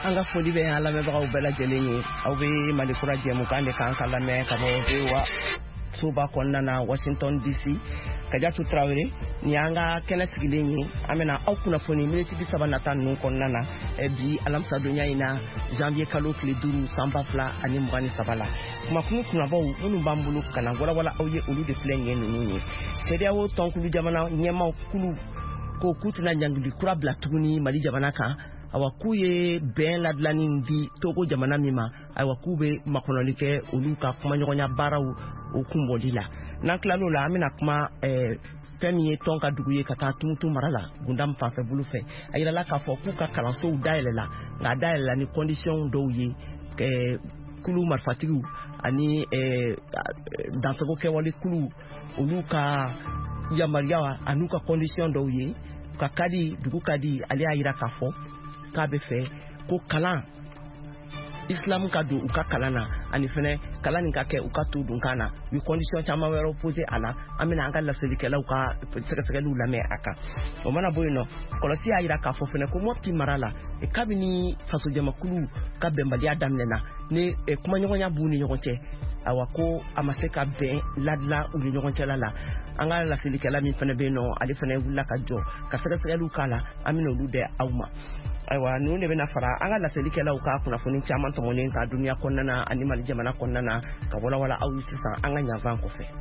anga foli be ala me bagaw bela jelenyi aw be malikura jemu kande kan kala me ka bo bewa suba konnana Washington DC Kajatu Traoré ni anga kena sigilenyi amena aw kuna foni minute bi sabanata nun konnana bi alamsa dunya ina janvier kalo kle duru samba fla ani mugani sabala kuma kunu kuna baw munu bambulu kana wala aw ye olu de plenye nunu CEDEAO tonkulu jamana nyema kulu ko kutuna nyangli kura bla tuguni mali jamana ka awakuye ben ladlani ndi Togo jamana mima awakube makonolike uluka kuma nyonya baraw okumbolila naklalo la amina kuma femi tonka duguye kata tumutu marala gundam fa fe bulufe ayila la ka fo ku ka kalanso daelela nga daelela ni condition do yi kulu marfatigu ani dans ce que wali kulu uluka ya mariawa anuka condition do yi ka kadi dugu kadi ali ayira ka fo ka be fe ko kalan islam ka do uka kalana ani fene kalani ka ke uka to dun kana wi condition chama wero poser ala amina anga la selikela uka sekelu la me aka o mana boyno kolosi ayira ka fo fene ko moti marala e kabini faso jama kulu ka bembali adamnena ne e kuma nyonya buni nyoche awako amaseka be ladla uli nyoche la anga la selikela mi fene be no ali fene wula ka jo ka sekelu kala amina lude awma aywa nu ne bena fara anga la selikela uka kuna funi chama to monen ka dunia konnana animal jamana konnana ka wala awi sisa anga nyavan ko fe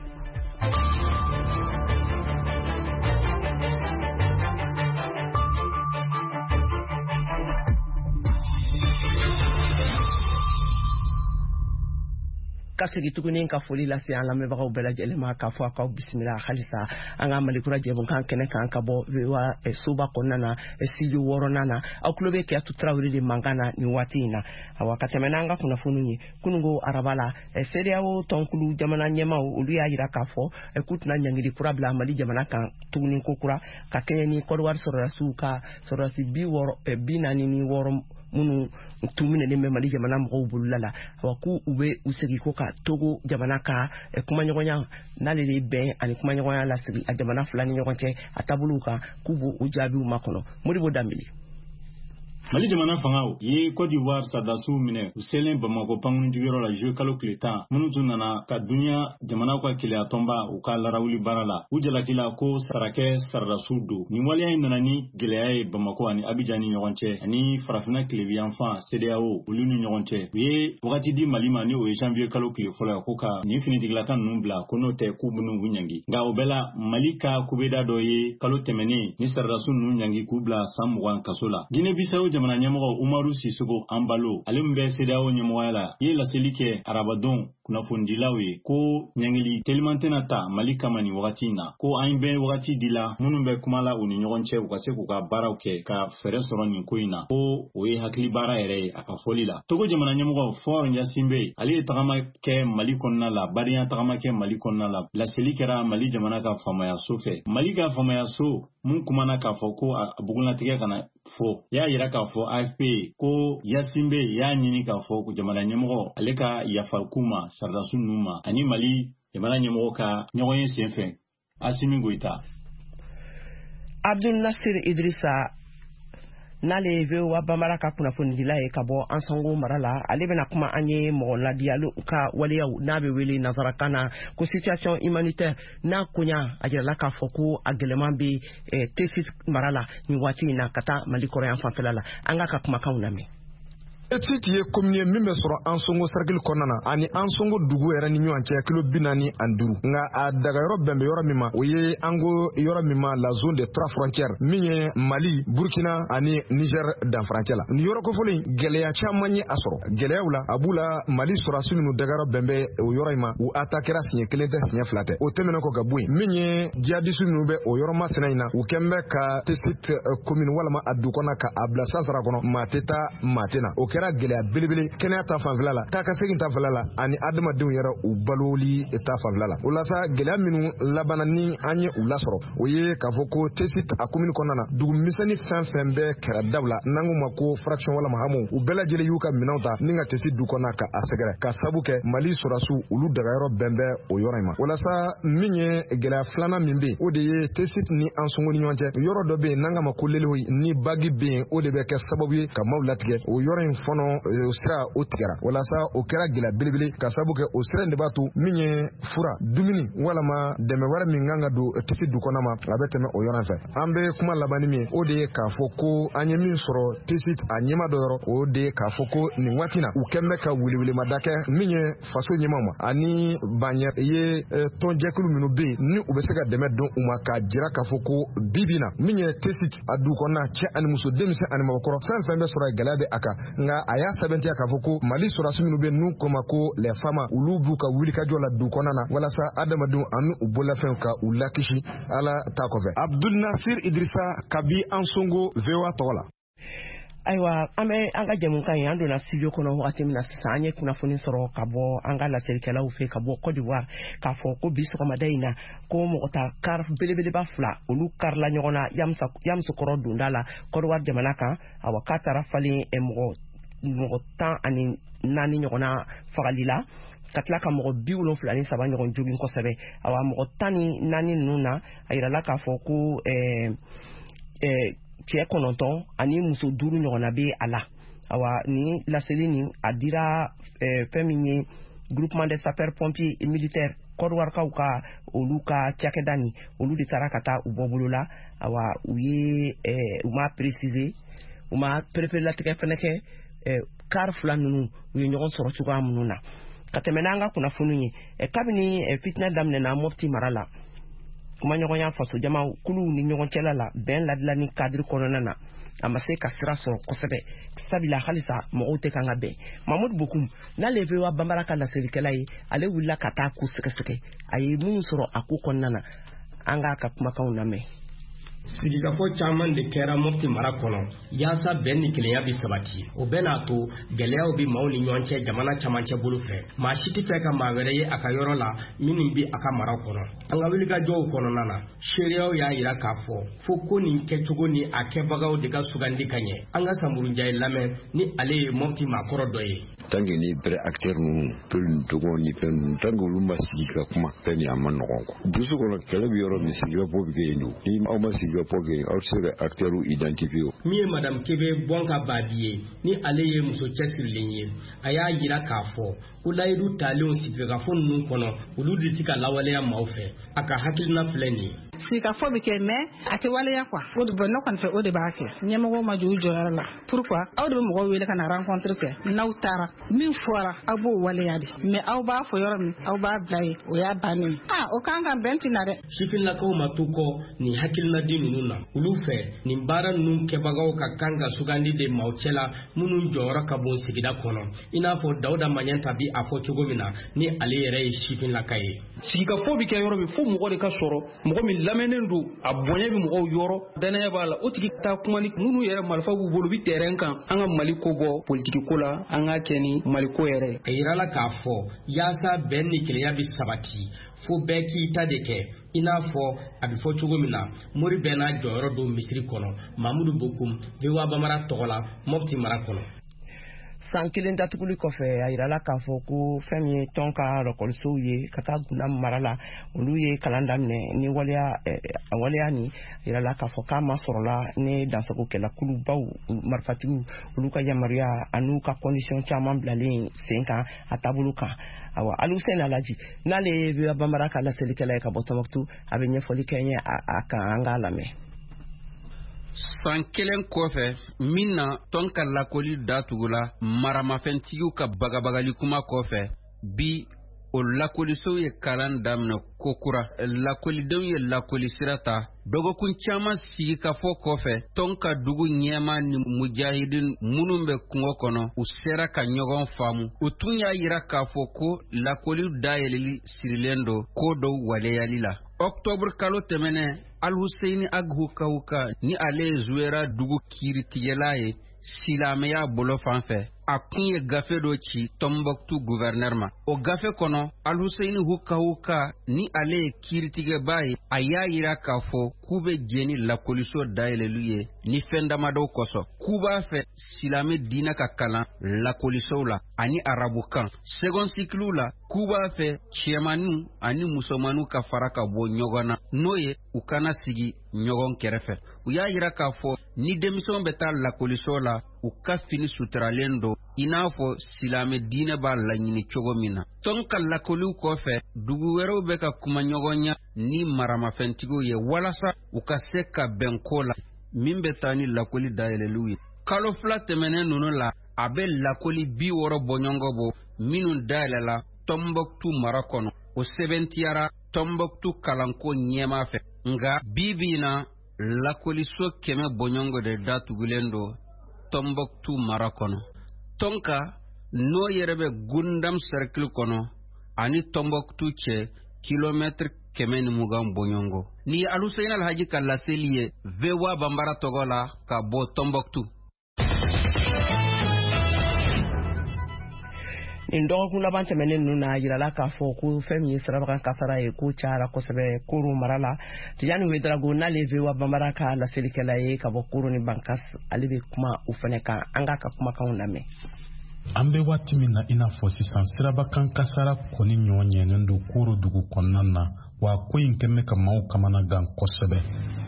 kasigi tuguni ka foli la si ala me bagaw bela jelema ka fo ka bismillah khalisa anga malikura jebon kan kene kan ka bo wa suba konnana siju woronana akulobe ke atu Traoré de mangana ni watina awakati menanga kuna fununyi kunungo arabala CEDEAO tonkulu jamana nyema olu ya yira ka fo kutuna nyangiri kurabla mali jamana kan tuguni kokura ka kenyani kodwar sorasuka sorasi bi woro binani ni woro munu tumine ne mali jamana mo bulala waku ube usegi koka Togo jamana ka kuma nyonya nalele ben ani kuma nyonya la sigi a jamana fulani nyokonte atabuluka kubo ujabi makono muri bodambili Mali jamana fangao ye Côte d'Ivoire sadasu mine uselen Bamako pangun jigero la jeu kalo kleta munutu nana ka dunya jamana kwa kile atomba uka larawuli barala ujala kila ko sarake sadasu do ni wali ay nanani geleay Bamako ani Abidjani nyogonche ani farafina klevi enfant CEDEAO ulunu nyogonche ye wakati di malima ni o janvier kalo kile fola koka ni finiti glatan numbla kono te kubunu winyangi nga obela malika kubeda doye kalo temene ni sadasu nunyangi kubla samwan kasola Guinée-Bissau jamana nyamogo Umaru Sissoco Ambalo alimbe CEDEAO nyamoyala ye la selike arabadon kuna fundilawe ko nyangili telimantena ta malika mani wagatina ko aimbe wagati dila munumbe kumala uni nyogonche ukase kuka barauke ka fere soroni koina ko we hakli bara ere akafolila Togo jamana nyamogo for nyasimbe ali tagama ke malikonna la bariya tagama ke malikonna la selikera mali jamana ka famaya sofe malika famaya so mun kumana ka foko abuguna tige kana fo ya yira ka fo AFP ko yasimbe ya nyini ka fo ku jamana nyamogo aleka yafalkuma sardasu numa ani mali jamana nyamogo ka nyogoyen senfe Assimi Goïta Abdul Nasir Idrissa nale ve wa bamara ka kuna foni dilaye ka bo ansongo marala ale bena kuma anye mo la dialo ka wale ya na be wele nazarakana ko situation humanitaire na kunya ajela ka foko ageleman be tesis marala ni wati na kata mali korean fanfelala anga ka kuma kauname Etiti ye komye mime soro ansongo circle konana ani ansongo dugu era ni nyuanche kilo binani anduru nga adaga yoro bembe yoro mima oye ango yoro mima la zone de 3 frontières minye Mali Burkina ani Niger dan frontière ni yoro ko folin geleya chamanye asoro geleya wula abula Mali soro asunu daga yoro bembe o yoro ima u atakera sinye kelente sinye flate o temeno ko gabui minye jihadisu nube o yoro masinaina u kembe ka tesit commune wala ma adukona ka abla sasara kono mateta matena o kɛra gɛlɛya belebele kɛnɛya ta fanfɛla la taa ka segin ta fanfɛla la ani adamadenw yɛrɛ u baloli ta fanfɛla la o la sa gɛlɛya minnu labanna ni an ye u lasɔrɔ o ye k'a fɔ ko tesit a commune kɔnɔna na dugu misɛnnin fɛn bɛɛ kɛra daw la n'an ko ma ko fraction walama hamu u bɛɛ lajɛlen y'u ka minɛnw ta ni ka tesit du kɔnɔna ka a sɛgɛrɛ ka sabu kɛ Mali sɔrɔdasiw olu dagayɔrɔ bɛn bɛ o yɔrɔ in ma o la sa min ye gɛlɛya filanan min bɛ yen o de ye tesit ni Ansongo ni ɲɔgɔn cɛ yɔrɔ dɔ bɛ yen n'an ka ma ko leleho ni bagi bɛ yen o de bɛ kɛ sababu ye ka maaw latigɛ o yɔrɔ in fɔnɔ o sira o tigɛra o la sa o kɛra gɛlɛya belebele ka sabu kɛ o sira in de b'a to min ye fura dumuni walama dɛmɛ wɛrɛ min kan ka don tesit du kɔnɔna ma a bɛ tɛmɛ o yɔrɔ in fɛ an bɛ kuma labanni min ye o de ye k'a fɔ ko an ye min sɔrɔ tesit a ɲɛma dɔ yɔrɔ o de ye k'a fɔ ko nin waati na u kɛn bɛ ka welewelemada kɛ min ye faso ɲɛmaw ma ani banɲɛ ye tɔnjɛkulu minnu bɛ yen ni u bɛ se ka dɛmɛ don u ma k'a jira k'a fɔ ko bibi na min ye tesit a du kɔnɔna cɛ ani muso denmisɛn ani mɔgɔkɔrɔ fɛn bɛ sɔrɔ gɛlɛya bɛ a kan nka a y'a sɛbɛntiya k'a fɔ ko Mali sɔrɔdasi minnu bɛ n'u ko ma ko les femmes olu b'u ka wulikajɔ la du kɔnɔna na walasa adamadenw ani u bolafɛnw ka u lakisi ala ta kɔfɛ Abdul Nasir Idrissa Kabi Ansongo VOA tɔgɔ la. Ayiwa an bɛ an ka jamukan ye an donna studio kɔnɔ wagati min na sisan an ye kunnafoni sɔrɔ ka bɔ an ka lasɛlikɛlaw fɛ ka bɔ Côte d'Ivoire k'a fɔ ko bi sɔgɔmada in na ko mɔgɔ ta car belebeleba fila olu karila ɲɔgɔn na Yamusokɔrɔ donda la Côte d'Ivoire jamana kan awa k'a taara falen mɔgɔ 14 ɲɔgɔnna fagali la ka tila ka mɔgɔ 73 ɲɔgɔn jogin kosɛbɛ awa mɔgɔ 14 ninnu na a yirala k'a fɔ ko cɛ 9 ani muso 5 ɲɔgɔnna bɛ a la awa ni laseli ni a dira fɛn min ye groupement des sapeurs pompiers et militaires Côte d'Ivoirekaw ka olu ka cakɛda ni olu de taara ka taa u bɔ bolo la awa u ma préciser u ma perepelatigɛ fɛnɛ kɛ car fila ninnu u ye ɲɔgɔn sɔrɔ cogoya minnu na ka tɛmɛ n'an ka kunnafoni ye kabini fitinɛ daminɛna Mopti mara la kuma ɲɔgɔnya faso jama kulu ni ɲɔgɔn cɛla la bɛn ladila ni cadre kɔnɔna na a ma se ka sira sɔrɔ kosɛbɛ sabila halisa mɔgɔw tɛ kan ka bɛn Mamadou Bokoum n'ale ye VOA Bambara ka laselikɛla ye ale wulila ka taa ko sɛgɛsɛgɛ a ye minnu sɔrɔ a ko kɔnɔna na an ka kumakanw lamɛn. Sigikafɔ caman de kɛra Mopti mara kɔnɔ yaasa bɛn ni kelenya bi sabati o bɛ n'a to gɛlɛyaw bi maaw ni ɲɔgɔn cɛ jamana camancɛ bolo fɛ maa si tɛ fɛ ka maa wɛrɛ ye a ka yɔrɔ la minnu bi a ka mara kɔnɔ an ka wulikajɔw kɔnɔna na seereyaw y'a yira k'a fɔ fo ko nin kɛcogo ni a kɛbagaw de ka sugandi ka ɲɛ an ka Samburujaye lamɛn ni ale ye Mopti maakɔrɔ dɔ ye. Tant que ni vrai acteur ninnu peul dogon ni fɛn tant que olu ma sigi ka kuma fɛn ni a ma nɔgɔn burusi kɔnɔ kɛlɛ bi yɔrɔ min sigikafɔ bi kɛ yen don ni aw ma sigikafɔ kɛ aw tɛ se ka acteurs identifier min ye Madame Kebe bɔn ka baadi ye ni ale ye muso cɛsirilen ye a y'a yira k'a fɔ ko layidu talenw sigikafɔ ninnu kɔnɔ olu de tɛ ka lawaleya maaw fɛ a ka hakilina filɛ nin ye. Sigikafɔ bi kɛ mais a tɛ waleya quoi o de bɔ ne kɔni fɛ o de b'a kɛ ɲɛmɔgɔw ma jɔ u jɔyɔrɔ la pourquoi aw de bɛ mɔgɔw wele ka na rencontre kɛ n'aw taara min fɔra aw b'o waleya de mais aw b'a fɔ yɔrɔ min aw b'a bila ye o y'a bannen o kan ka bɛn tɛna dɛ. Sifinnakaw ma to kɔ nin hakilinadi ninnu na olu fɛ nin baara ninnu kɛbagaw ka kan ka sugandi de maaw cɛ la minnu jɔyɔrɔ ka bon sigida kɔnɔ i n'a fɔ Dawuda Maɲɛnta bi a fɔ cogo min na ni ale yɛrɛ ye sifinnaka ye. Sigikafɔ bi kɛ yɔrɔ min fo mɔgɔ de ka sɔrɔ mɔgɔ min lamɛnnen don a bonya bi mɔgɔw yɔrɔ danaya b'a la o tigi taa kuma ni minnu yɛrɛ marifa b'u bolo bi terrain kan an ka Mali ko bɔ politiki ko la an ka kɛ ni Mali ko yɛrɛ. A yirala k'a fɔ yaasa bɛn ni kelenya bi sabati fo bɛɛ k'i ta de kɛ i n'a fɔ a bɛ fɔ cogo min na mori bɛɛ n'a jɔyɔrɔ don misiri kɔnɔ Mamadou Bokoum VOA Bambara tɔgɔ la Mopti mara kɔnɔ. San kelen datuguli kɔfɛ a yirala k'a fɔ ko fɛn min ye tɔn ka lakɔlisow ye ka taa Guna mara la olu ye kalan daminɛ ni waleya ni a yirala k'a fɔ k'a ma sɔrɔla ni dansagokɛlakulubaw marifatigiw olu ka yamaruya an'u ka condition caman bilalen sen kan a taabolo kan awa Alusɛni Alaji n'ale ye VOA Bambara ka laselikɛla ye ka bɔ Tɔnbɔkutu a bɛ ɲɛfɔli kɛ n ye a kan an k'a lamɛn. San kelen kɔfɛ min na tɔn ka lakoli datugula maramafɛntigiw ka bagabagali kuma kɔfɛ bi o lakolisow ye kalan daminɛ kokura lakolidenw ye lakoli sira ta dɔgɔkun caman sigi ka fɔ kɔfɛ tɔn ka dugu ɲɛma ni mujahidin minnu bɛ kungo kɔnɔ u sera ka ɲɔgɔn faamu u tun y'a yira k'a fɔ ko lakoli dayɛlɛli sirilen don ko dɔw waleyali la. Octobre kalo tɛmɛnɛ Al-Husseini Aghukahuka ni ale zuwera dugu kiiritigɛla ye silamɛya bolo fan fɛ a kun ye gafe dɔ ci Tombouctou gouverneur ma. O gafe kɔnɔ Al-Husseini Huka ni ale ye kiiritigɛba ye a y'a yira k'a fɔ k'u bɛ jɛ ni lakɔliso dayɛlɛlu ye ni fɛn damadɔw kosɔn. K'u b'a fɛ silamɛ diinɛ ka kalan lakɔlisow la ani arabukan. Second cycle la k'u b'a fɛ cɛmanniw ani musomanniw ka fara ka bɔ ɲɔgɔn na n'o ye u kana sigi ɲɔgɔn kɛrɛfɛ. U y'a yira k'a fɔ ni denmisɛnw bɛ taa lakɔliso la u ka fini suturalen don i n'a fɔ silamɛ diinɛ b'a laɲini cogo min na. Tɔn ka lakɔliw kɔfɛ dugu wɛrɛw bɛ ka kuma ɲɔgɔnya ni maramafɛntigiw ye walasa u ka se ka bɛn ko la min bɛ taa ni lakɔli dayɛlɛliw ye. Kalo 2 tɛmɛnen ninnu la a bɛ lakɔli 60 bɔɲɔgɔn bɔ minnu dayɛlɛla Tombouctou mara kɔnɔ. O sɛbɛntiyara Tombouctou kalanko ɲɛma fɛ. Nga bibi na lakɔliso 100 bɔɲɔgɔn de datugulen don Tombouctou mara kɔnɔ. Tonka n'o yɛrɛ bɛ Gundam cercle kɔnɔ ani Tombouctou cɛ kilomètre 120 bɔɲɔgɔn. Ni Al-Husseini Alhaji ka laseli ye VOA Bambara tɔgɔ la ka bɔ Tombouctou. Nin dɔgɔkun laban tɛmɛnen ninnu na yirala k'a fɔ ko fɛn min ye sirabakan kasara ye ko cayara kosɛbɛ Koro mara la. Tijani Ouedraogo n'ale VOA Bambara ka laselikɛla ye ka bɔ Koro ni Bankas ale bɛ kuma o fɛnɛ kan an ka kumakanw lamɛn. An bɛ waati min na i n'a fɔ sisan sirabakan kasara kɔni ɲɔgɔn ɲɛnen don Koro dugu kɔnɔna na wa ko in kɛmɛ ka maaw kamana gan kosɛbɛ.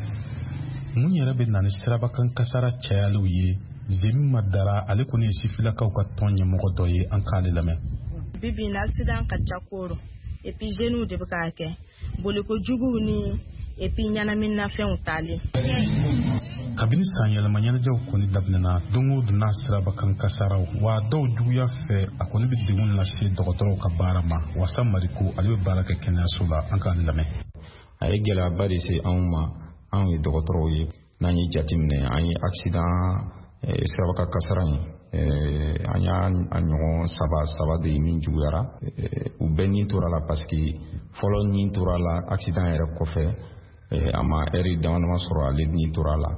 Mun yɛrɛ bɛ na ni sirabakan kasara cayaliw ye Zemi Madara ale kɔni ye sifilakaw ka tɔn ɲɛmɔgɔ dɔ ye an k'ale lamɛn. Bibi na accident ka ca Koro et puis jeunes de bɛ k'a kɛ boliko juguw ni et puis ɲanaminafɛnw tali. Kabini san yɛlɛma ɲɛnajɛw kɔni daminɛna don o don n'a sirabakan kasaraw wa dɔw juguya fɛ a kɔni bɛ degun lase dɔgɔtɔrɔw ka baara ma. Wasa Mariko ale bɛ baara kɛ kɛnɛyaso la an k'ale lamɛn. A ye gɛlɛyaba de se anw ma anw ye dɔgɔtɔrɔw ye n'an ye jateminɛ an ye accident sirabakan kasara in an y'a ɲɔgɔn saba de min juguyara u bɛɛ nin tora la parce que fɔlɔ nin tora la accident yɛrɛ kɔfɛ a ma heure dama sɔrɔ ale nin tora la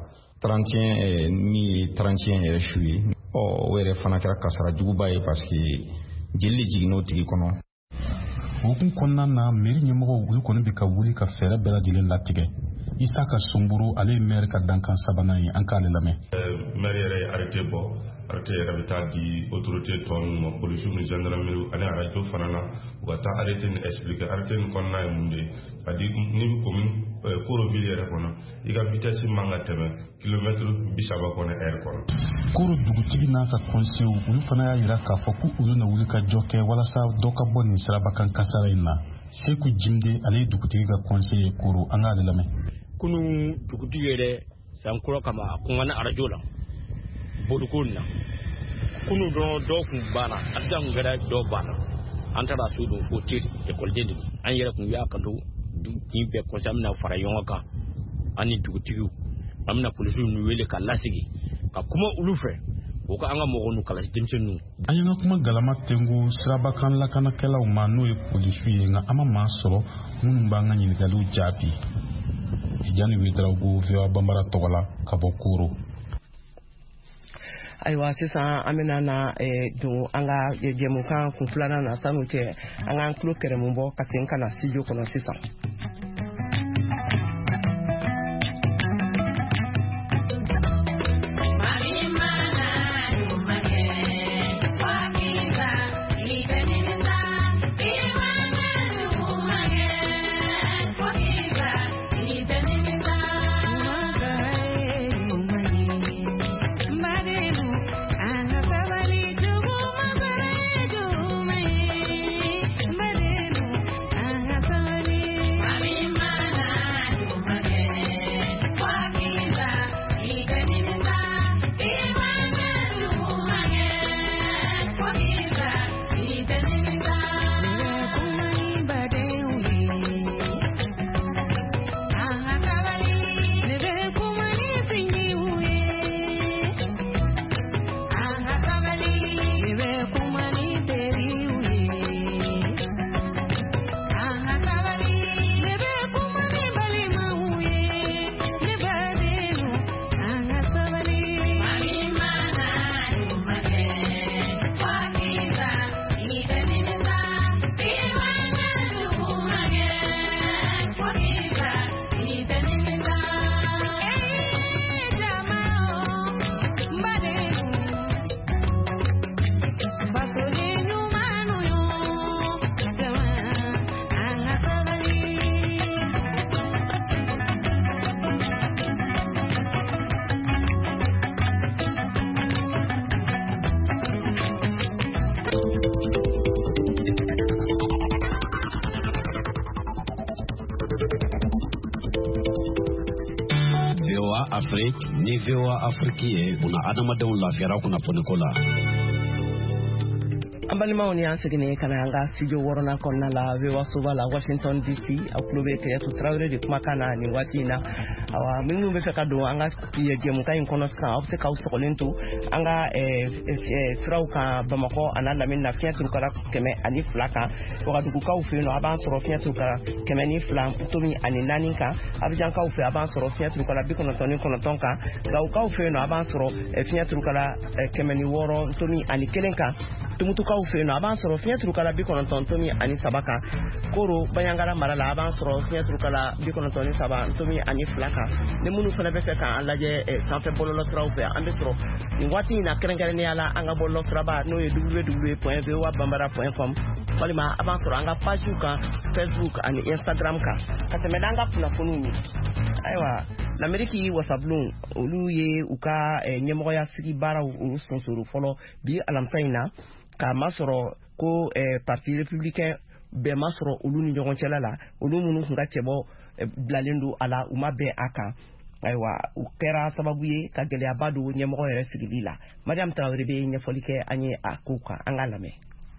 31 min ye 31 yɛrɛ su ye o yɛrɛ fana kɛra kasara juguba ye parce que jeli jiginna o tigi kɔnɔ. Hukum kɔnɔna na mairie ɲɛmɔgɔw olu kɔni bɛ ka wuli ka fɛɛrɛ bɛɛ lajɛlen latigɛ. Isaka Somburu ale ye maire ka dankan sabanan ye an k'ale lamɛn. Maire yɛrɛ ye arrêté bɔ arrêté yɛrɛ bɛ taa di autorité tɔn ninnu ma policiers ni gendarmerie ani radio fana na u ka taa arrêté ni expliquer arrêté ni kɔnɔna ye mun de ye c'est à dire ni bɛ commune Koro ville yɛrɛ kɔnɔ i ka vitesse man ka tɛmɛ kilomètre 30 kɔnɔ heure kɔnɔ. Koro dugutigi n'a ka conseil olu fana y'a yira k'a fɔ ko olu na wuli ka jɔ kɛ walasa dɔ ka bɔ nin sirabakan kasara in na. Seku Jimde ale ye dugutigi ka conseil ye Koro an k'ale lamɛn. Kunu dugutigi yɛrɛ sankura kama a kɔngana arajo la boliko na kunu dɔw kun banna accident kun kɛra dɔw banna an taara so don fo teri école de an yɛrɛ kun y'a kanto kin bɛɛ conseil mina fara ɲɔgɔn kan ani dugutigiw an bɛna polisiw nu wele ka lasigi ka kuma olu fɛ o ka an ka mɔgɔw nu kalan denmisɛnninw. An y'an ka kuma galama tengu sirabakan lakanakɛlaw ma n'o ye polisiw ye nka an ma maa sɔrɔ minnu b'an ka ɲininkaliw jaabi. Tijani Ouedraogo VOA Bambara tɔgɔ la ka bɔ Koro. Ayiwa sisan an bɛna na don an ka jɛmukan kun filanan na sanu cɛ an k'an tulo kɛrɛmu bɔ ka segin ka na studio kɔnɔ sisan. Mami VOA Afrique ni VOA Afrique ye buna adamadenw lafiyara kunnafoni ko la. Ambalimaw ni ansegene kana anga studio worona konna la VOA Suba la Washington DC aklobe ke yatu Traoré de kumakana ni watina awa minnu be feka do anga ye gemu kay kono ska opse ka usokolento anga frauka Bamako anala minna fiatu kala keme ani flaka oka duku ka ufeno aban soro fiatu kala keme ni flam tomi ani naninka abijan ka ufe aban soro fiatu kala bikono toni kono tonka ga ka ufeno aban soro fiatu kala keme ni woro tomi ani kelenka tumutu ka ufeno aban soro fiatu kala bikono tomi ani sabaka koro banyangara marala aban soro fiatu kala bikono toni saba tomi ani flaka ne munu fana be feka alaje sanfe bololo traupe ambe soro ni wati na kerengere ni ala anga bololo traba no ye www.voabambara.com walima aban soro anga page ka Facebook and Instagram ka katemedanga puna fununi aiwa na meriki wasablun olu ye uka nyemoko ya sigi bara olu sponsoro folo bi alamsaina ka masoro ko parti républicain be masoro olu ni jogon chelala olu munu nga chebo blalendo ala uma be aka aiwa ukera sababu ye ka gele abadu nyemoko yere sigilila Madame Traoré be nyefolike anye akuka angalame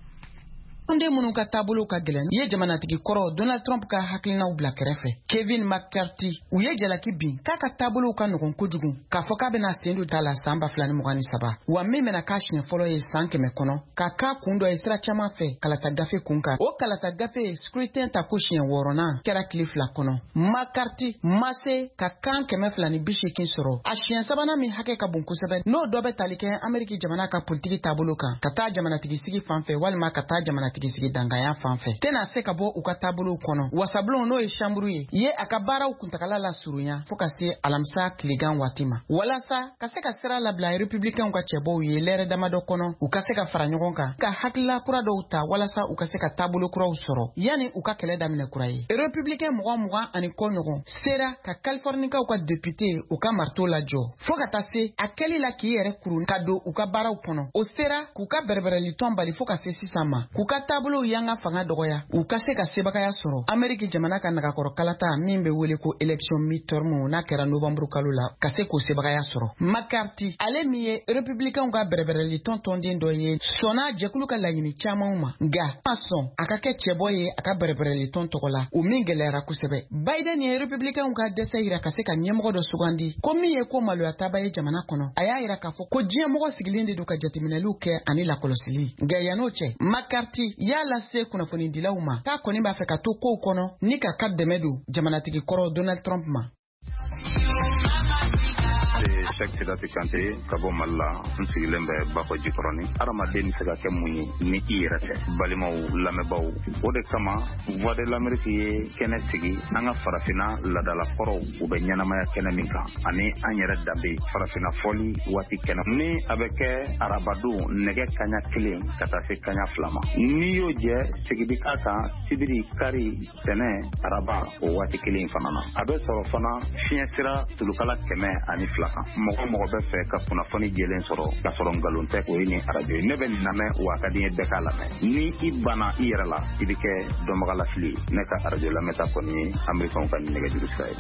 Onde munu ka tabolo ka gelen ye jamanatigi koro Donald Trump ka haklinaw bla kerefe Kevin McCarthy u ye jalaki bin ka tabolo ka nogon kojugu ka foka bena sendu tala samba flani mugani saba wa memena ka shin folo ye sankeme kono ka kundo estra chama fe kalata gafe kunka o kalata gafe scrutin ta kushin worona kera klifla kono McCarthy mase ka keme flani bishikin soro a shin sabana mi hake ka bunku sebe no dobe talike Ameriki jamana ka politiki tabolo ka ta jamanatigi sigi fanfe walma ka ta jamanatigi sigi dangaya fanfe tena se ka bo uka tabulu kono wasablon no e shamburu ye akabara ukuntakala la surunya foka se alamsa kligan watima wala sa ka se ka sera la bla republicain ka chebo ye lere damado kono uka se ka faranyogon ka hakla kura do uta wala sa uka se ka tabulu kura usoro yani uka kele damine kura ye republicain muga ani konyogon sera ka California ka uka député uka marto la jo foka ta se akeli la ki yere kurun ka do uka bara ukono o sera kuka berbere li tombali foka se sisama kuka tablo yanga fanga dogoya u kase ka sebaka ya soro Ameriki jamana ka naga koro kalata mimbe wele ko election midterm na kera November kalula kase ko sebaka ya soro McCarthy ale miye republicain ga berbere li tonton dindo ye sona jekulu ka lagini chamauma ga pason akake cheboye aka berbere li tontokola u mingelera kusebe Biden ye republicain ga desaira kase ka nyemgo do sugandi ko miye ko malo ya tabaye jamana kono aya ira ka fo ko jemgo sigilinde do ka jatiminelu ke ani la kolosili ga yanoche McCarthy yala se kunafoni dilauma ka koni ba feka to ko kono ni ka kaddemedu jamanatigi koro Donald Trump ma Sekirati Kante kabo malla nsigilembe bako jikoroni arama den sega kemuni ni irate balimaw lamebaw ode kama voix de l'Amérique ye kene sigi anga farafina ladala koro ube nyanamaya kene minka ani anyere dambe farafina foli wati kene ni abeke arabadu nege kanya kile kata se kanya flama ni yo je sigidi kaka sibiri kari tene araba o wati kile fanana abe soro fana fiensira tulukala keme ani flaka mogo be fe ka kunnafoni jelen soro ka soro ngalonte ko ni radio ne ben name wa ka di be kala ni ibana irala ibike do magala fili ne ka radio la meta ko ni american kan ne ga juru sai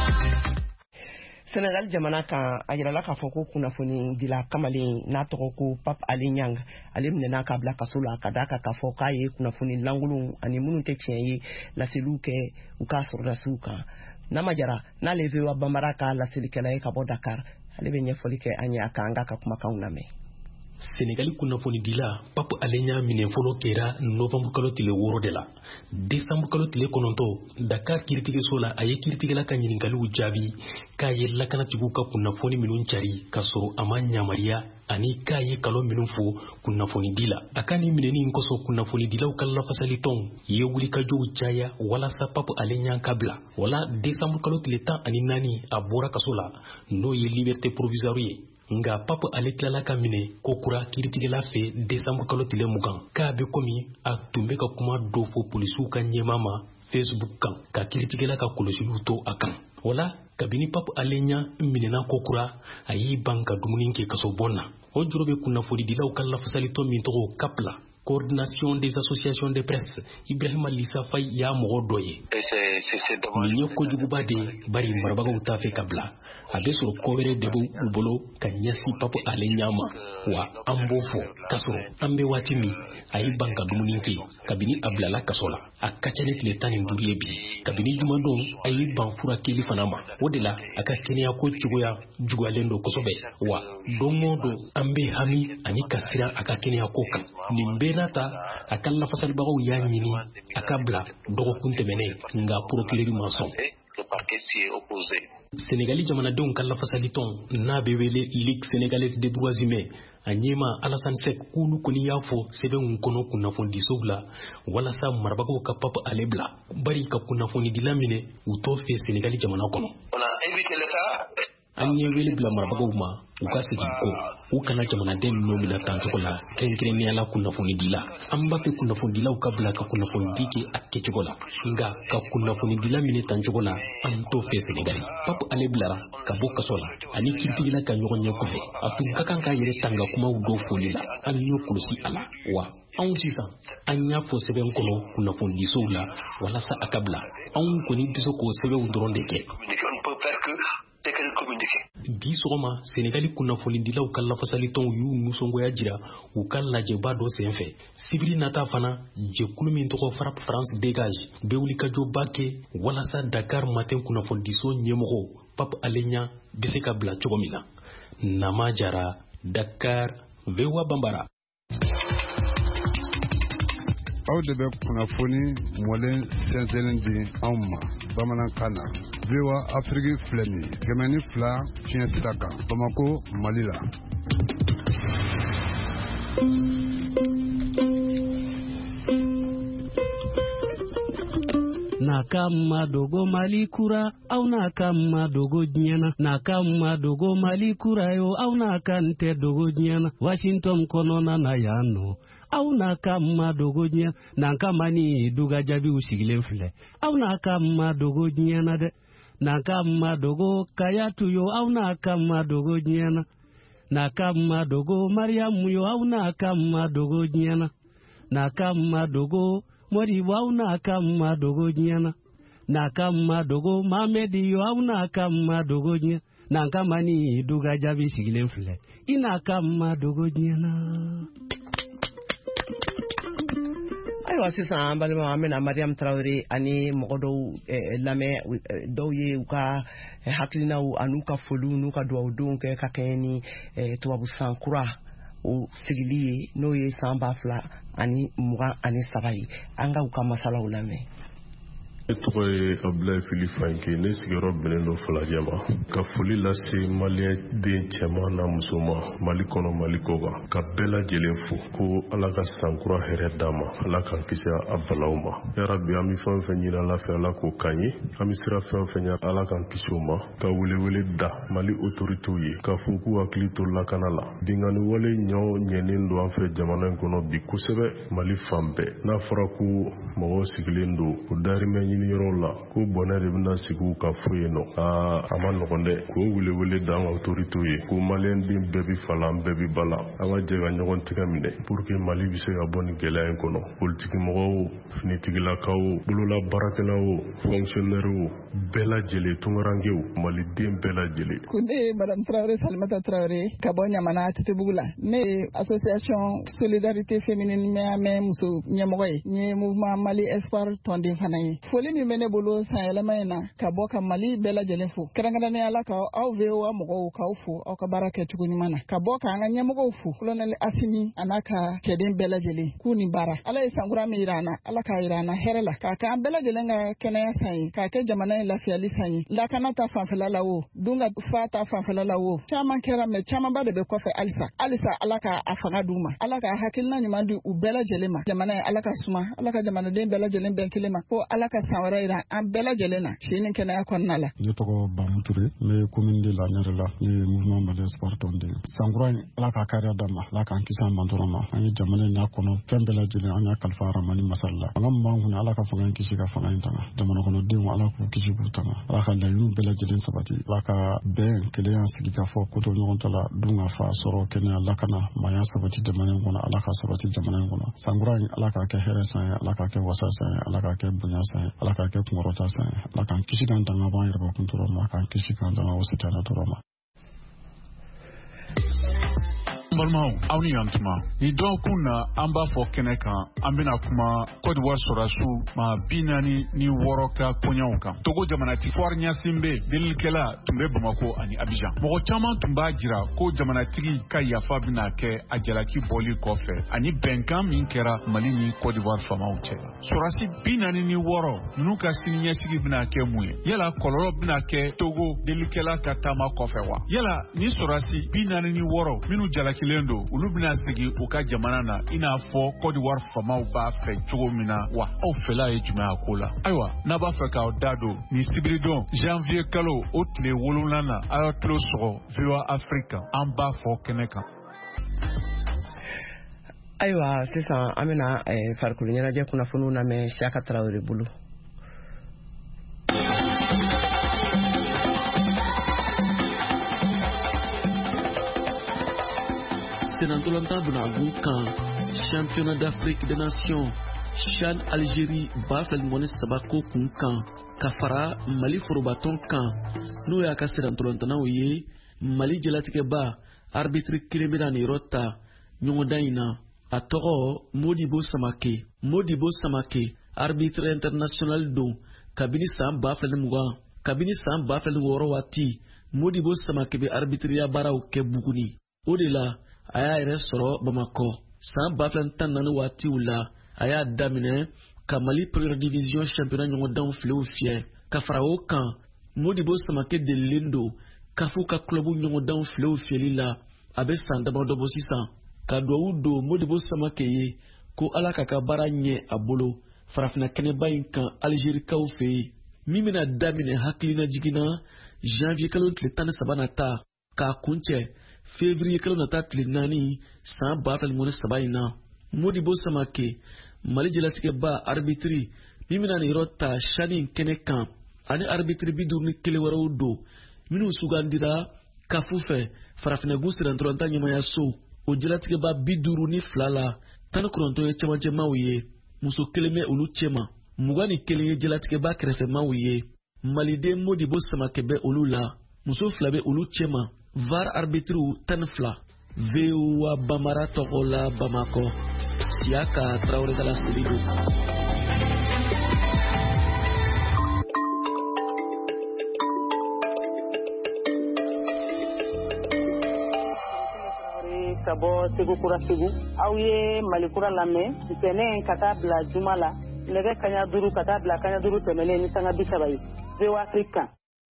Senegal jamana ka ayirala ka foko kunnafoni dila kamale na toko ko Pape Ali Nyang ale mena ka bla kasula kadaka ka foka ye kunnafoni langulu ani munu te tienye la seluke uka sorda suka na majara na leve wa bambara ka la selikela ka bo Dakar ale be nyefolike anya ka anga ka kuma kauname Senegali kunnafoni dila Pape Alenya minen folo kera November kalo tile woro de la December kalo tile kononto Dakar kirtike sola aye kirtike la kanyin ngalu jabi kaye lakana tigu ka kunnafoni minun cari kasoro amanya maria ani kaye kalo minun fo kunnafoni dila akani mineni nkoso kunnafoni dila ukalla fasali ton ye wuli ka jo jaya wala sa Pape Alenya kabla wala December kalo tile tan ani nani abora kasola no ye liberté provisoire nga Pape Ale klala kamine kokura kiritigela fe December kalo tile mugan ka be komi a tumbe ka kuma do fo polisu ka nyemama Facebook kan ka kiritigela ka kolosilu to akan wala kabini Pape Alenya minena kokura ayi banka dumunin ke kaso bonna o jurobe kunna fodi dilaw kala fasali to min to kapla coordination des associations de presse Ibrahima Lissa Faye ya mɔgɔ dɔ ye nin ye kojuguba de bari marabagaw t'a fɛ ka bila a bɛ sɔrɔ ko wɛrɛ de b'u bolo ka ɲɛsin Pape Alé Niang ma wa an b'o fɔ k'a sɔrɔ an bɛ waati min a ye ban ka dumuni kɛ kabini a bilala kaso la a ka ca ni tile 15 ye bi kabini jumadon a ye ban fura kɛli fana ma o de la a ka kɛnɛya ko cogoya juguyalen don kosɛbɛ wa don o don an bɛ hami ani ka siran a ka kɛnɛya ko kan nin bɛɛ n'a ta a ka lafasalibagaw y'a ɲini a ka bila dɔgɔkun tɛmɛnen nka procureur ma sɔn Sénégali jamanadenw ka lafasali tɔn n'a bɛ wele Ligue sénégalaise des droits humains a ɲɛma Alassane Seck k'olu kɔni y'a fɔ sɛbɛnw kɔnɔ kunnafonidisow la walasa marabagaw ka Pape Alé bila bari ka kunnafonidila minɛ u t'o fɛ Sénégali jamana kɔnɔ. An ye wele bila marabagaw ma u ka segin ko u kana jamanaden ninnu bila tancogo la kɛrɛnkɛrɛnnenya la kunnafonidila an b'a fɛ kunnafonidilaw ka bila ka kunnafonidi kɛ a kɛcogo la nka ka kunnafonidila minɛ tancogo la an t'o fɛ Sénégali. Pape Alé bilara ka bɔ kaso la ani kiiritigila ka ɲɔgɔn ɲɛ kɔfɛ a tun ka kan k'a yɛrɛ tanga kumaw dɔw foli la an y'o kɔlɔsi a la wa anw sisan an y'a fɔ sɛbɛn kɔnɔ kunnafonidisow la walasa a ka bila anw kɔni bɛ se k'o sɛbɛnw dɔrɔn de kɛ. Bi sɔgɔma Sénégali kunnafonidilaw ka lafasalitɔnw y'u nisɔngoya jira u ka lajɛba dɔ senfɛ sibiri nata fana jɛkulu min tɔgɔ Frappe France Dégage bɛ wulikajɔba kɛ walasa Dakar Matin kunnafonidiso ɲɛmɔgɔ Pape Alé Niang bɛ se ka bila cogo min na. Nama Jara, Dakar, VOA Bambara. Aw de bɛ kunnafoni mɔlen sɛnsɛnlen di anw ma bamanankan na. VOA Afrique filɛ nin ye 102 fiɲɛ sira kan Bamako, Mali la. Nakama dogo Mali kura au nakama dogo nyana nakama dogo Mali kura yo au nakante dogo nyana Washington konona na yano au nakama dogo nyana nakama ni duga jabi usigilen file au nakama dogo nyana de nakama dogo kayatu yo au nakama dogo nyana nakama dogo Mariamu yo au nakama dogo nyana nakama dogo Mori wau na kama dogo nyana na kama dogo Mamedi yo au na kama dogo nyana na kama ni duga jabi sigilen file ina kama dogo nyana. Ayiwa sisan an balima an bɛna Mariam Traoré ani mɔgɔ dɔw lamɛn dɔw ye u ka hakilinaw an'u ka foliw n'u ka duwawudenw kɛ ka kɛɲɛ ni tubabu san kura o sigili ye n'o ye san 2023 ye an ka u ka masalaw lamɛn. Ne tɔgɔ ye Abdoulaye Philippe Fanke ne sigiyɔrɔ bɛnnen don Falajɛ ma ka foli lase maliyɛn den cɛman n'a muso ma Mali kɔnɔ Mali kɔ kan ka bɛɛ lajɛlen fo ko Ala ka sankura hɛrɛ d'a ma Ala k'an kisi a balaw ma yarabi an bɛ fɛn o fɛn ɲini Ala fɛ Ala k'o k'an ye an bɛ sira fɛn o fɛn ɲɛ Ala k'an kisi o ma ka welewele da Mali autorités ye k'a fɔ k'u hakili to lakana la binganni wale ɲɛnen don an fɛ jamana in kɔnɔ bi kosɛbɛ Mali fan bɛɛ n'a fɔra ko mɔgɔw sigilen don o dahirimɛ ɲini yɔrɔ la ko bɔnɛ de bɛna sigi ka fɔ yen nɔ a ma nɔgɔn dɛ k'o welewele da an ka autorités ye ko maliyɛn den bɛɛ bi fala an bɛɛ bi bala an ka jɛ ka ɲɔgɔn tigɛ minɛ pour que Mali bɛ se ka bɔ nin gɛlɛya in kɔnɔ politiki mɔgɔw finitigilakaw bolola baarakɛlaw fonctionnaires bɛɛ lajɛlen tunkarankew maliden bɛɛ lajɛlen. ko ne ye madame Traoré Salimata Traoré ka bɔ Ɲamana Tetebugu la ne ye association solidarité féminine mɛ muso ɲɛmɔgɔ ye n ye mouvement Mali Espoir tɔnden fana ye foli min bɛ ne bolo san yɛlɛma in na ka bɔ ka Mali bɛɛ lajɛlen fo kɛrɛnkɛrɛnnenya la ka aw VOA mɔgɔw k'aw fo aw ka baara kɛcogo ɲuman na ka bɔ k'an ka ɲɛmɔgɔw fo colonel Asimi a n'a ka cɛden bɛɛ lajɛlen k'u ni baara Ala ye sankura min jira an na Ala k'a jira an na hɛrɛ la k'a kɛ an bɛɛ lajɛlen ka kɛnɛya san ye k'a kɛ jamana in lafiyali san ye lakana ta fanfɛla la o dun ka fa ta fanfɛla la o caman kɛra mɛ camanba de bɛ kɔfɛ halisa Ala ka a fanga d'u ma Ala ka hakilina ɲuman di u bɛɛ lajɛlen ma jamana ye Ala ka suma Ala ka jamanaden bɛɛ lajɛlen bɛn kelen ma ko Ala ka san wɛrɛ yira an bɛɛ lajɛlen na si ni kɛnɛya kɔnɔna la. Ne tɔgɔ Bamu Ture, ne ye commune de la Nere la, ne ye mouvement Mali Espoir tɔnden. Sankura in Ala ka kariya d'an ma, Ala k'an kisi an ma dɔrɔn ma. An ye jamana in n'a kɔnɔ fɛn bɛɛ lajɛlen an y'a kalifa Aramani Masala la. Fanga min b'an kun Ala ka fanga in kisi ka fanga in tanga. Jamana kɔnɔdenw Ala k'u kisi k'u tanga. Ala ka laɲiniw bɛɛ lajɛlen sabati. Ala ka bɛn kelenya sigi ka fɔ ko to ɲɔgɔn ta la dun ka fa sɔrɔ kɛnɛya lakana maaya sabati jamana in kɔnɔ. Ala ka sabati jamana in kɔnɔ. Sankura in Ala k'a kɛ hɛrɛ san ye, Ala k'a kɛ wasa san ye, Ala k'a kɛ bonya san ye, Ala k'a kɛ kunkɔrɔta san ye. Ala k'an kisi k'an tanga b'an yɛrɛ bakun tɔɔrɔ ma, k'an kisi k'an tanga o sitanɛ tɔɔrɔ ma. balimaw aw ni yantuma ni dɔgɔkun na an b'a fɔ kɛnɛ kan an bɛna kuma Côte d'Ivoire sɔrɔdasiw maa 46 ka kɔɲɔw kan. Togo jamanatigi Fɔri Ɲasinbe delilikɛla tun bɛ Bamako ani Abidjan. Mɔgɔ caman tun b'a jira ko jamanatigi ka yafa bɛna kɛ a jalaki bɔli kɔfɛ ani bɛnkan min kɛra Mali ni Côte d'Ivoire faamaw cɛ. Sɔrɔdasi 46 ninnu ka siniɲɛsigi bɛna kɛ mun ye? Yala kɔlɔlɔ bɛna kɛ Togo delilikɛla ka taama kɔfɛ wa? Yala ni sɔrɔdasi 46 minnu jalaki do olu bɛna sigi u ka jamana na i n'a fɔ Côte d'Ivoire faamaw b'a fɛ cogo min na wa aw fɛla ye jumɛn a ko la? Ayiwa n'a b'a fɛ k'aw da don ni sibiridon janvier kalo o tile 7 na a y'a tulo sɔgɔ VOA Afrique an b'a fɔ kɛnɛ kan. Ayiwa sisan an bɛna farikolo ɲɛnajɛ kunnafoniw lamɛn Siaka Tarawele bolo. Senantolanta Bunagun kan Championnat d'Afrique des Nations Chan Algérie Bafel Moni Sabako kun kan Kafara Mali Forobaton kan n'o y'a ka senantolantanaw ye Mali jalatigɛba arbitre kelen bɛna nin yɔrɔ ta ɲɔgɔndan in na a tɔgɔ Modibo Samake arbitre international don kabini san 2020 kabini san 2006 waati Modibo Samake bɛ arbitriya baaraw kɛ Buguni o de la a y'a yɛrɛ sɔrɔ Bamako san 2014 waatiw la a y'a daminɛ ka Mali première division championnat ɲɔgɔndanw filew fiyɛ ka fara o kan Modibo Samake delilen don kafu ka clubu ɲɔgɔndanw filew fiyɛli la a bɛ san damadɔ bɔ sisan ka duwawu don Modibo Samake ye ko Ala ka ka baara ɲɛ a bolo farafina kɛnɛba in kan Algérikaw fɛ yen min bɛna daminɛ hakilina jiginna janvier kalo tile 13 nata k'a kuncɛ février kalo nata tile 4 san 2013 in na Modibo Samake Mali jalatigɛba arbitri min bɛna nin yɔrɔ ta Chani kɛnɛ kan ani arbitri 51 wɛrɛw don minnu sugandira kafu fɛ farafinagun sirantolanta ɲɛmayaso o jalatigɛba 52 la 19 ye cɛmancɛmaw ye muso 1 bɛ olu cɛma 21 ye jalatigɛba kɛrɛfɛmaw ye maliden Modibo Samake bɛ olu la muso 2 bɛ olu cɛma VAR arbitriw 12 VOA Bamara tɔgɔ la Bamako Siaka Tarawele ka laseli don. Ka bɔ Segu Kura Segu aw ye Malikura lamɛn ntɛnɛn ka taa bila juma la nɛgɛ kaɲa 5 ka taa bila kaɲa 5 tɛmɛlen ni sanga 30 ye VOA Afrique kan.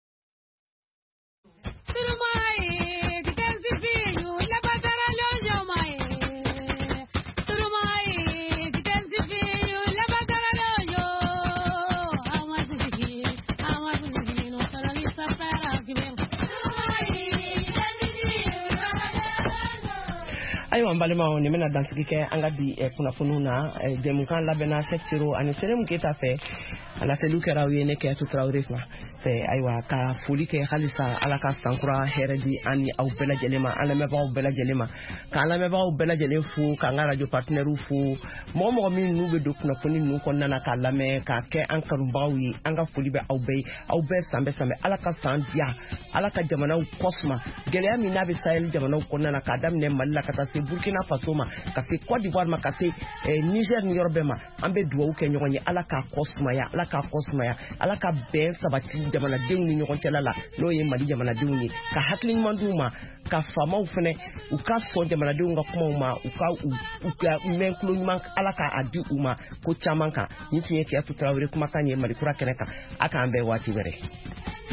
Ayiwa an balimaw ni bɛna dansigi kɛ an ka bi kunnafoniw na jɛmukan labɛnna Sɛkisiro ani Sɛnɛmu Keyita fɛ a laseliw kɛra aw ye ne Kiyatu Tarawele fɛ ayiwa ka foli kɛ halisa Ala ka sankura hɛrɛ di an ni aw bɛɛ lajɛlen ma an lamɛnbagaw bɛɛ lajɛlen ma k'an lamɛnbagaw bɛɛ lajɛlen fo k'an ka radio partenaires fo mɔgɔ min n'u bɛ don kunnafoni ninnu kɔnɔna na k'a lamɛn k'a kɛ an kanubagaw ye an ka foli bɛ aw bɛɛ ye aw bɛɛ san bɛɛ san bɛɛ Ala ka san diya Ala ka jamanaw kɔsuma gɛlɛya min n'a bɛ Sahel jamanaw kɔnɔna na k'a daminɛ Mali la ka taa se Burkina Faso ma ka se Côte d'Ivoire ma ka se Niger ni yɔrɔ bɛɛ ma an bɛ dugawu kɛ ɲɔgɔn ye Ala k'a kɔsumaya Ala k'a kɔsumaya Ala ka bɛn sabati jamanadenw ni ɲɔgɔn cɛla la n'o ye Mali jamanadenw ye ka hakili ɲuman d'u ma ka faamaw fɛnɛ u ka sɔn jamanadenw ka kumaw ma u ka mɛn tulo ɲuman Ala k'a di u ma ko caman kan ni tun ye Kiyatu Tarawele kumakan ye Malikura kɛnɛ kan a k'an bɛn waati wɛrɛ.